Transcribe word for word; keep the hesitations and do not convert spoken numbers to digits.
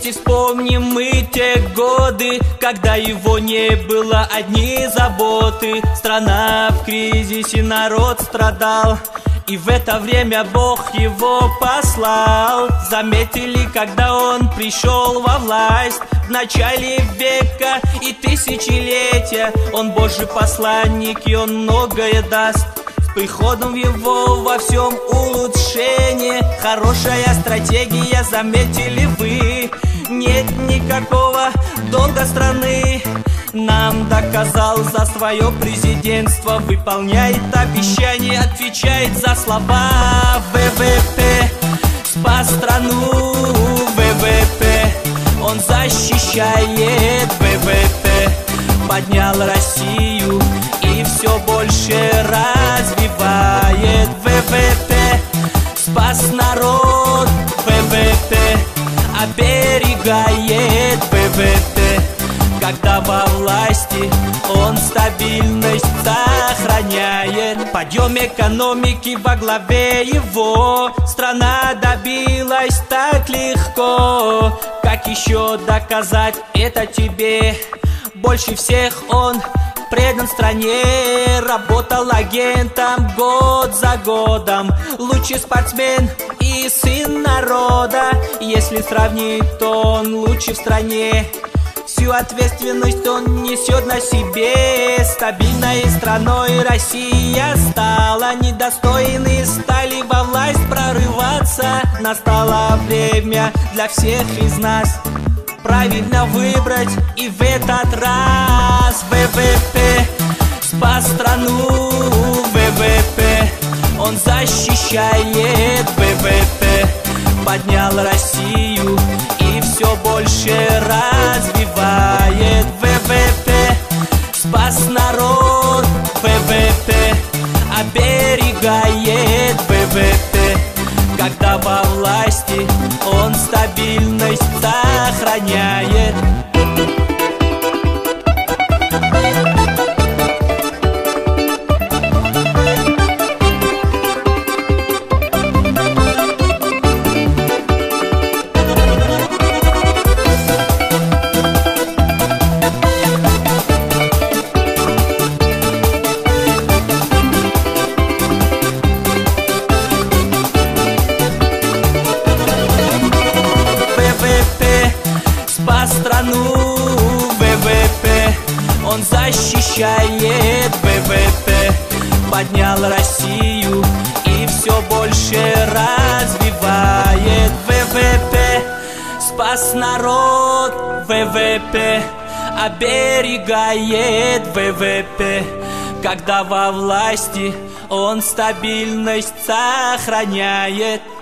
Вместе вспомним мы те годы, когда его не было, одни заботы. Страна в кризисе, народ страдал, и в это время Бог его послал. Заметили, когда он пришел во власть в начале века и тысячелетия. Он Божий посланник, и он многое даст. С приходом его во всем улучшение. Хорошая стратегия, заметили вы. Нет никакого долга страны. Нам доказал за свое президентство. Выполняет обещания, отвечает за слова. ВВП спас страну. ВВП он защищает. ВВП поднял Россию и все больше развивает. ВВП спас народ. ВВП оберегает. ВВП когда во власти, он стабильность сохраняет. Подъем экономики во главе его. Страна добилась так легко. Как еще доказать это тебе? Больше всех он предан стране. Работал агентом год за годом. Лучший спортсмен и сын народа. Если сравнить, то он лучший в стране. Всю ответственность он несет на себе. Стабильной страной Россия стала. Недостойные стали во власть прорываться. Настало время для всех из нас правильно выбрать и в этот раз. ВВП спас страну. ВВП он защищает. ВВП поднял Россию и все больше развивает. ВВП спас народ. ВВП оберегает. ВВП когда во власти, он стабильность сохраняет. Спас страну. ВВП он защищает. ВВП поднял Россию и все больше развивает. ВВП спас народ. ВВП оберегает. ВВП когда во власти, он стабильность сохраняет.